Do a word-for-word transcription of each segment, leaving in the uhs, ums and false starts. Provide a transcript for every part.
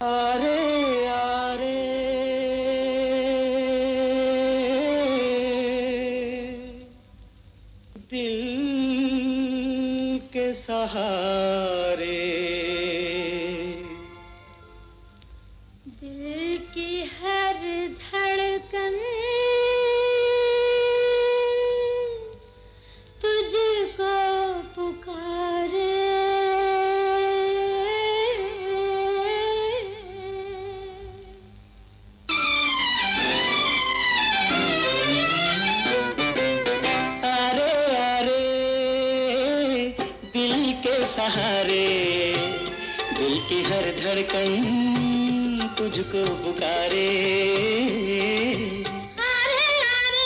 आरे आरे दिल के सहारे, दिल की हर धड़कन तुझको पुकारे। सहारे दिल की हर धड़कन तुझको पुकारे। आरे आरे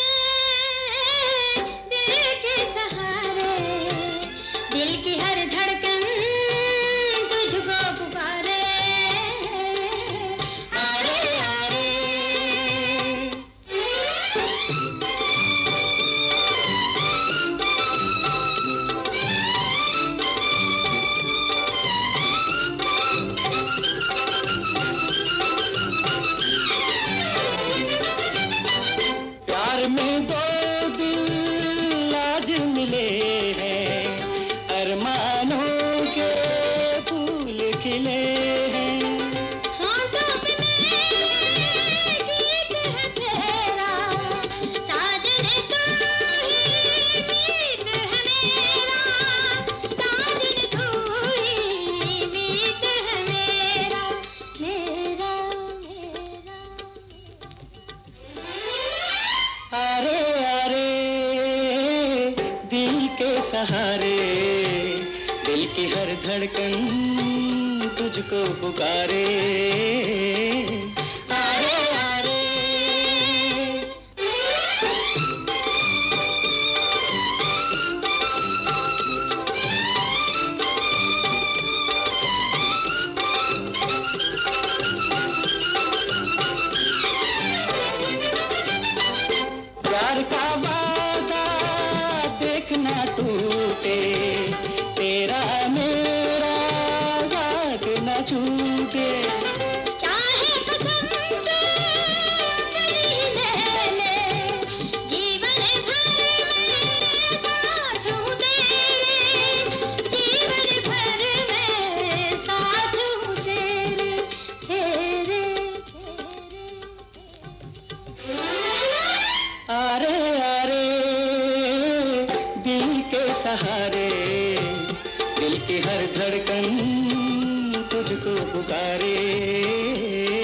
दिल के सहारे, दिल की हर धड़कन तुझको पुकारे। आरे आरे में दो दिल आज मिले हैं, अरमानों के फूल खिले हैं। होंठों पे मेरे गीत है तेरा, साजन तू ही मीत है मेरा, साजन तू ही मीत है मेरा, मेरा मेरा। अरे अरे दिल के सहारे, दिल की हर धड़कन तुझको पुकारे। अरे अरे प्यार का वादा देखना टूटे, तेरा मेरा साथ न छूटे। चाहे कसम तू अपनी ले ले, जीवन भर मैं साथ हूँ तेरे, जीवन भर मैं साथ हूँ तेरे, तेरे अरे अरे दिल के सहारे, दिल की हर धड़कन तुझको पुकारे।